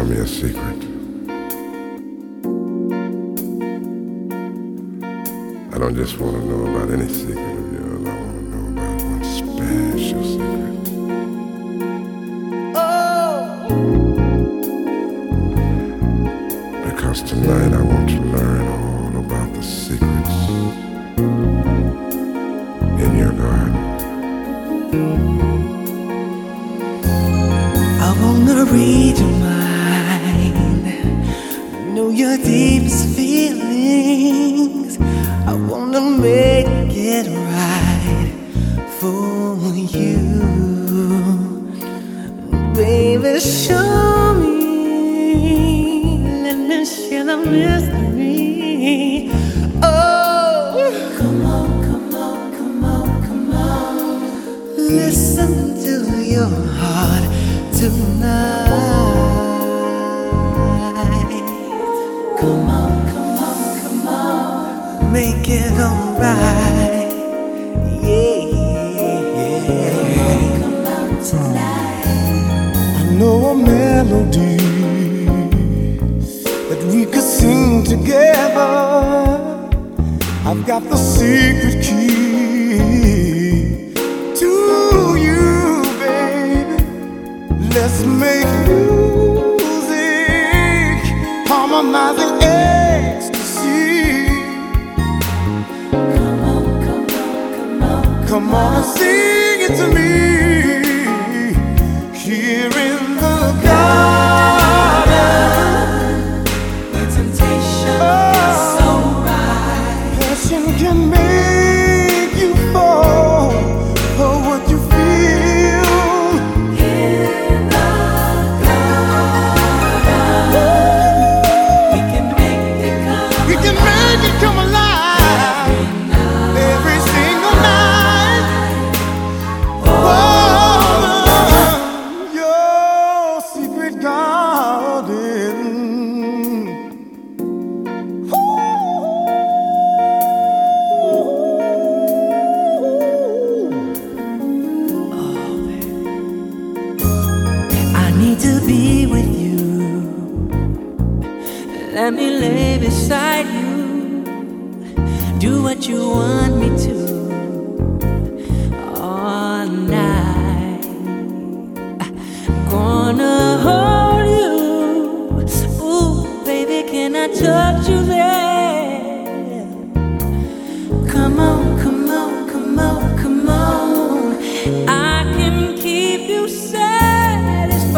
tell me a secret. I don't just want to know about any secret of yours. I want to know about one special secret. Oh! Because tonight I want to learn all about the secrets in your garden. I wanna read your mind, know your deepest feelings. I wanna make it right for you, baby. Show me, let me share the mystery. Oh, come on, come on, come on, come on. Listen to your heart tonight. Come on, come on, come on. Make it alright. Yeah. Come on tonight. I know a melody that we could sing together. I've got the secret key to you, baby. Let's make music, harmonizing ecstasy. Come on, come on, come on. Come on and sing it to me here in the garden. The temptation is so right. Passion can make you fall for what you feel. In the garden, we can make it come. We can make it come alive every single night. Oh, your secret garden. I need to be with you. Let me lay beside you. Do what you want me to all night. Gonna hold you. Ooh, baby, can I touch you there? Come on, come on, come on, come on. I can keep you satisfied,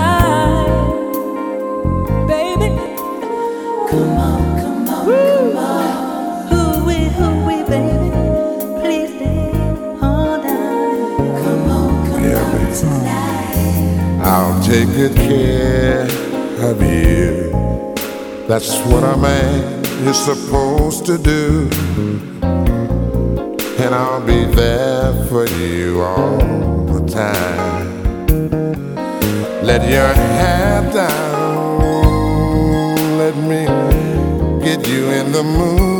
baby. Come on, come on, come on. Hoo-wee, baby. Please stay, hold on. Come on, come on tonight. I'll take good care of you. That's what a man is supposed to do. And I'll be there for you all the time. Let your hair down. Let me get you in the mood.